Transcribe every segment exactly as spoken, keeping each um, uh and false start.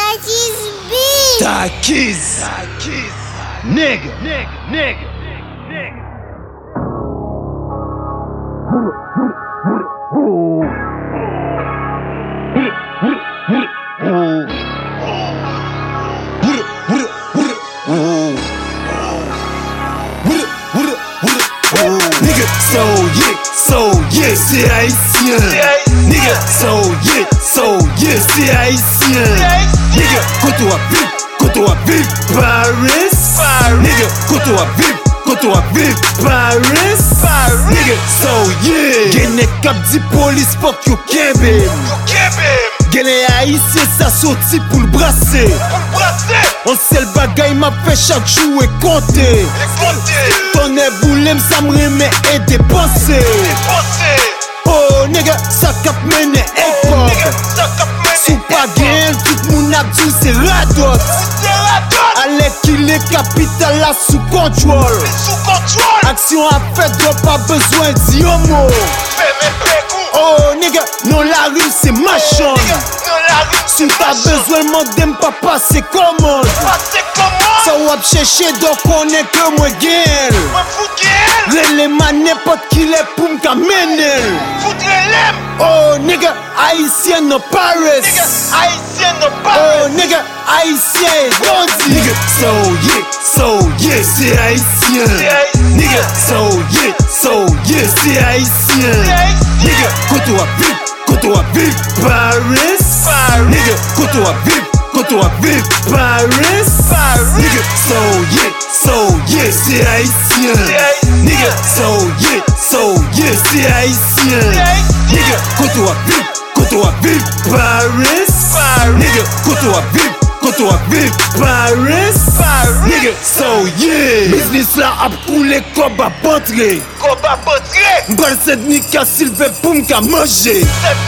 Takis beat. Takis. Takis. Nigga. Nigga. Nigga. Nigga. Nigga, so yeah, so yeah, c'est haïtien. Nigga, so yeah, so yeah, c'est haïtien. Nigga, quand on vive, quand on vive Paris. Nigga, quand on vive, quand on vive Paris. Nigga, so yeah. Gene kap di police fuck you kembe. Gene haïtien ça sorti pour le brasser. On sait le bagay m'a fait chaque jour et compter. Ton boulem ça me remet et dépenser. Oh nigga, ça cap mène hip-hop. Sous pas gain, tout moun ap dit c'est radot. Allez qu'il est capital là sous contrôle. Action à fait, doit pas besoin d'yomo. Oh nigga, non la rue c'est machin. Si pas besoin de papa c'est commode. Ça wap chercher donc on est que moi gain. Relais ma n'importe qui les pour m'ka mener. Oh nigga, haïtien no Paris. Oh nigga, haïtien Gondi. Nigga, so yeah, so yeah, c'est haïtien. Nigga, so yeah, so yeah, c'est haïtien. Nigga, quand on vive, quand on vive Paris. Nigga, quand on vive, quand on vive Paris. Nigga, so yeah, so yeah, c'est haïtien. Nigga, so yeah, so yeah, c'est haïtien. Nigga, quand on vive, quand on vive Paris. Nigga, quand on vive, quand on vive Paris. Nigga, so yeah. Business là a coulé comme à bantrer. M'bal cette nika silver pour m'ka manger.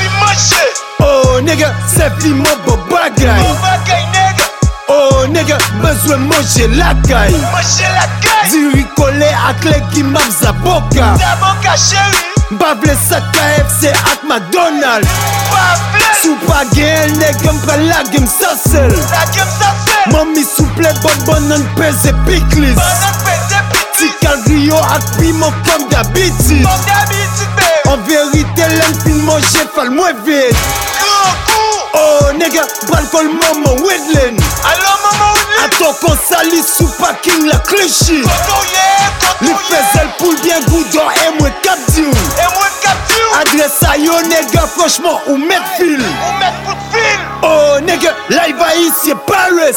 Oh nigga, c'est fi mon beau bagay. Oh nigga, besoin manger la caille. Diri collé ak les qui m'a zaboka. Bavle sa K F C ak McDonald's. Sou pa gen nigga m'pral la game sa sel. Mami souple bon bon nan pese piklis. Ti calgrio ak piment comme d'habitude. En vérité l'en fin manger fal moins vite. Oh nigga, bral kol maman Wedlen. Attends qu'on salit sous parking la cliché. Li faisait pour bien goudon et moi cap diou. Adresse à yo nigga franchement ou met fil. Oh nigga, live haïtien Paris.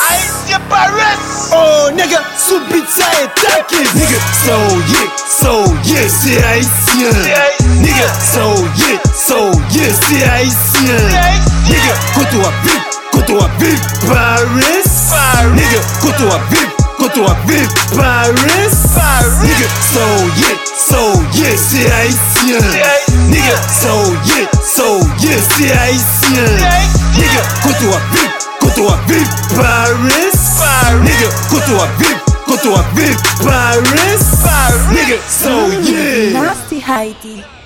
Oh nigga, sous beat ça et Takis. Nigga, so yeah, so yeah, c'est haïtien. Nigga, so yeah, so yeah, c'est haïtien. Nigga, quand on vive, quand on vive Paris. Nigga, quand on vive, quand on vive Paris. Nigga, so yeah, so yeah, c'est haïtien. Nigga, so yeah, so yeah, c'est haïtien. Nigga, quand on vive, quand on vive Paris. Nigga, quand on vive, quand on vive Paris. Nigga, so yeah. Nasty Heidi.